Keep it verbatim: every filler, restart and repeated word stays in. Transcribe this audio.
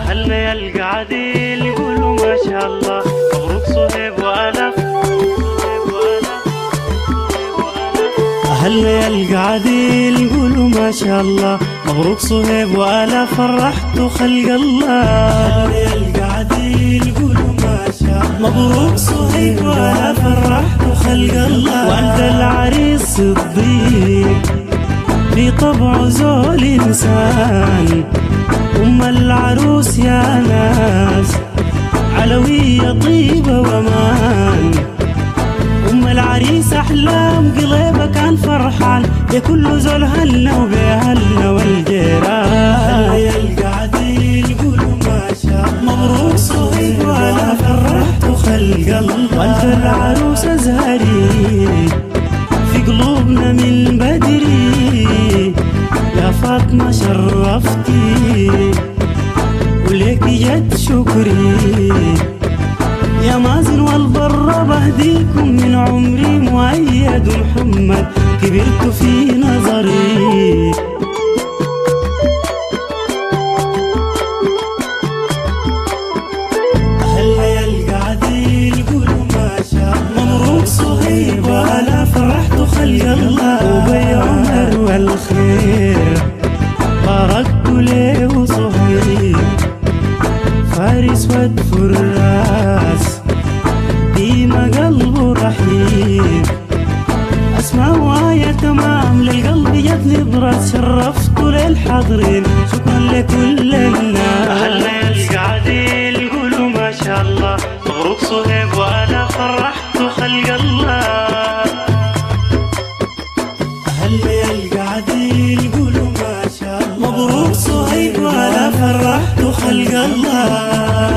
أهلنا يا القعدين يقولوا ما شاء الله مبروك صهيب وألف. أهلنا يا القعدين يقولوا ما شاء الله مبروك صهيب وألف فرحتوا خلق الله. أهلنا يا القعدين يقولوا ما شاء الله مبروك صهيب وألف فرحتوا خلق الله. وأنت العريس صديق في طبعه زول إنسان، أم العروس يا ناس علوية طيبة وأمان. أم العريس أحلام قلبها كان فرحان بكل زول هلنا وبأهلنا والجيران. أهلنا يا القعدين يقولوا ما شاء الله مبروك صهيب وأنا فرحتوا خلق الله. وأنت العروس أزهري في قلوبنا من بدري يا فاطمة شرفتي وليك جد شكري. يا مازن والبر بهديكم من عمري مؤيد محمد كبرت في نظري. أهلنا يا القعدين يقولوا ما شاء الله مبروك صهيب وأنا فرحت خلق الله. وبي عمر والخير باركت له صهيب فارس ودف الراس ديما قلبه رحيب. أسمع وآية تمام للقلب جت نبرة شرفت للحاضرين شكرا لكل الناس. أهلنا يا القعدين يقولوا ما شاء الله مبروك صهيب وأنا فرحت خلق الله. أهلنا يا القعدين يقولوا ما شاء الله مبروك صهيب وأنا فرحت خلق الله.